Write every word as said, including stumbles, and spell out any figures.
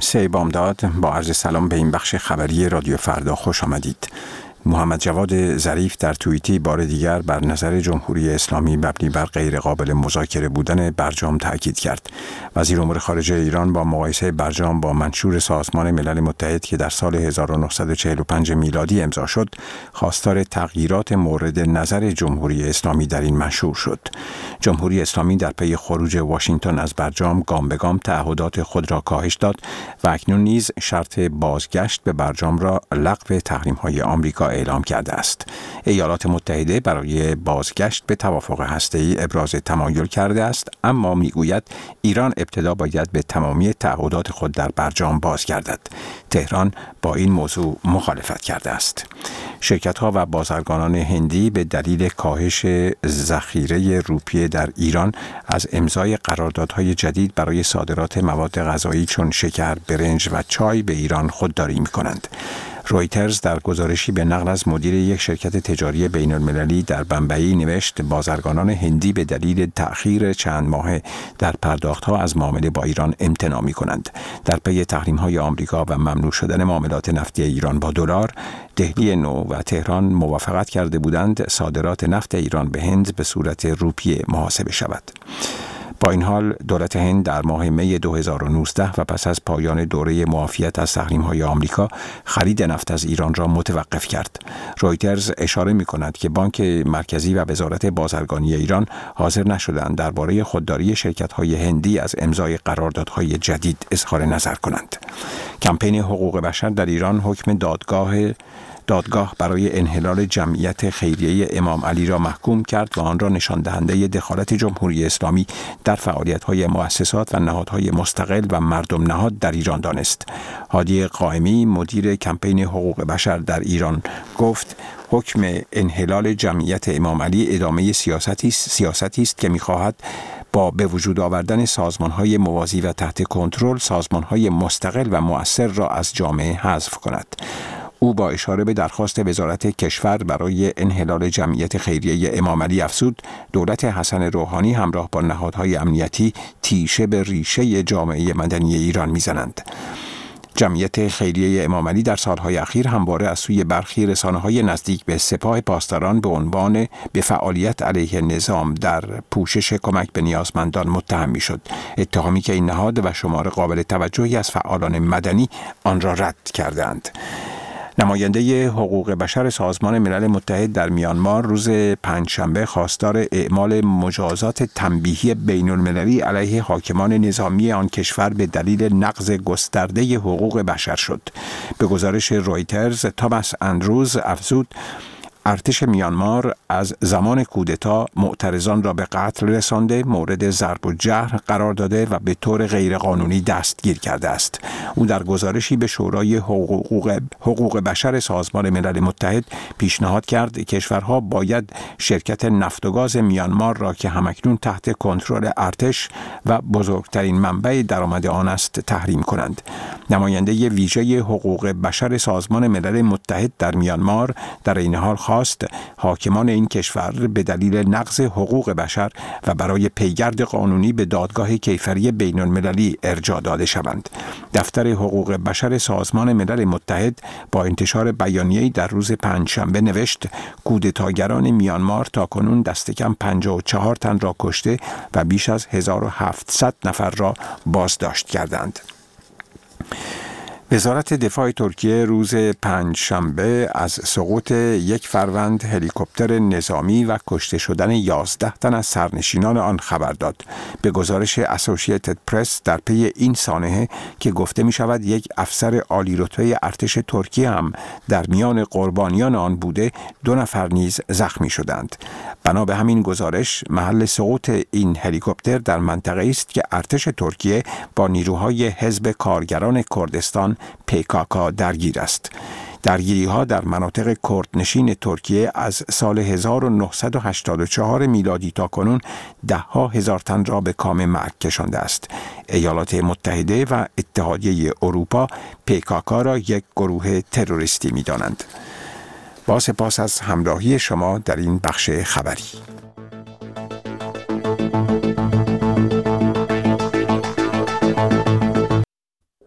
سی بامداد، با عرض سلام به این بخش خبری رادیو فردا خوش آمدید. محمد جواد ظریف در توییتی بار دیگر بر نظر جمهوری اسلامی مبنی بر غیر قابل مذاکره بودن برجام تاکید کرد. وزیر امور خارجه ایران با مقایسه برجام با منشور سازمان ملل متحد که در سال هزار و نهصد و چهل و پنج میلادی امضا شد، خواستار تغییرات مورد نظر جمهوری اسلامی در این منشور شد. جمهوری اسلامی در پی خروج واشنگتن از برجام گام به گام تعهدات خود را کاهش داد و اکنون نیز شرط بازگشت به برجام را لغو تحریم‌های آمریکا اعلام کرده است. ایالات متحده برای بازگشت به توافق هسته‌ای ابراز تمایل کرده است، اما میگوید ایران ابتدا باید به تمامی تعهدات خود در برجام بازگردد. تهران با این موضوع مخالفت کرده است. شرکت‌ها و بازرگانان هندی به دلیل کاهش ذخیره روپیه در ایران از امضای قراردادهای جدید برای صادرات مواد غذایی چون شکر، برنج و چای به ایران خودداری می‌کنند. رویترز در گزارشی به نقل از مدیر یک شرکت تجاری بین المللی در بمبئی نوشت بازرگانان هندی به دلیل تأخیر چند ماهه در پرداخت‌ها از معامله با ایران امتناع می‌کنند. در پی تحریم‌های آمریکا و ممنوع شدن معاملات نفتی ایران با دلار، دهلی نو و تهران موافقت کرده بودند صادرات نفت ایران به هند به صورت روپیه محاسبه شود. با این حال دولت هند در ماه می دو هزار و نوزده و پس از پایان دوره معافیت از تحریم‌های آمریکا خرید نفت از ایران را متوقف کرد. رویترز اشاره می‌کند که بانک مرکزی و وزارت بازرگانی ایران حاضر نشدند درباره خودداری شرکت‌های هندی از امضای قراردادهای جدید اظهار نظر کنند. کمپین حقوق بشر در ایران حکم دادگاه دادگاه برای انحلال جمعیت خیریه امام علی را محکوم کرد و آن را نشان دهنده دخالت جمهوری اسلامی در فعالیت‌های مؤسسات و نهادهای مستقل و مردم نهاد در ایران دانست. هادی قائمی مدیر کمپین حقوق بشر در ایران گفت حکم انحلال جمعیت امام علی ادامه سیاستی است سیاستی است که می‌خواهد با به وجود آوردن سازمان‌های موازی و تحت کنترل سازمان‌های مستقل و مؤثر را از جامعه حذف کند. او با اشاره به درخواست وزارت کشور برای انحلال جمعیت خیریه امام علی افزود دولت حسن روحانی همراه با نهادهای امنیتی تیشه به ریشه جامعه مدنی ایران میزنند. جمعیت خیریه امام علی در سالهای اخیر همواره از سوی برخی رسانه‌های نزدیک به سپاه پاسداران به عنوان به فعالیت علیه نظام در پوشش کمک به نیازمندان متهم می‌شد. اتهامی که این نهاد و شمار قابل توجهی از فعالان مدنی آن را رد کردند. نماینده حقوق بشر سازمان ملل متحد در میانمار روز پنجشنبه خواستار اعمال مجازات تنبیهی بین المللی علیه حاکمان نظامی آن کشور به دلیل نقض گسترده حقوق بشر شد. به گزارش رویترز، تاماس اندروز افزود ارتش میانمار از زمان کودتا معترضان را به قتل رسانده، مورد ضرب و جرح قرار داده و به طور غیرقانونی دستگیر کرده است. او در گزارشی به شورای حقوق, حقوق بشر سازمان ملل متحد پیشنهاد کرد کشورها باید شرکت نفت و گاز میانمار را که همکنون تحت کنترل ارتش و بزرگترین منبع درآمد آن است تحریم کنند. نماینده ویژه حقوق بشر سازمان ملل متحد در میانمار در این حال خواست حاکمان این کشور به دلیل نقض حقوق بشر و برای پیگرد قانونی به دادگاه کیفری بین المللی ارجاع داده شوند. دفتر حقوق بشر سازمان ملل متحد با انتشار بیانیه‌ای در روز پنجشنبه نوشت کودتاگران میانمار تاکنون دست کم پنجاه و چهار تن را کشته و بیش از هزار و هفتصد نفر را بازداشت کردند. وزارت دفاع ترکیه روز پنجشنبه از سقوط یک فروند هلیکوپتر نظامی و کشته شدن یازده تن از سرنشینان آن خبر داد. به گزارش اسوسییتد پرس در پی این سانحه که گفته می شود یک افسر عالی رتبه ارتش ترکیه هم در میان قربانیان آن بوده، دو نفر نیز زخمی شدند. بنا به همین گزارش محل سقوط این هلیکوپتر در منطقه است که ارتش ترکیه با نیروهای حزب کارگران کردستان پیکاکا درگیر است. درگیری‌ها در مناطق کردنشین ترکیه از سال هزار و نهصد و هشتاد و چهار میلادی تا کنون ده ها هزار تن را به کام مرگ کشانده است. ایالات متحده و اتحادیه اروپا پیکاکا را یک گروه تروریستی می‌دانند. با سپاس از همراهی شما در این بخش خبری.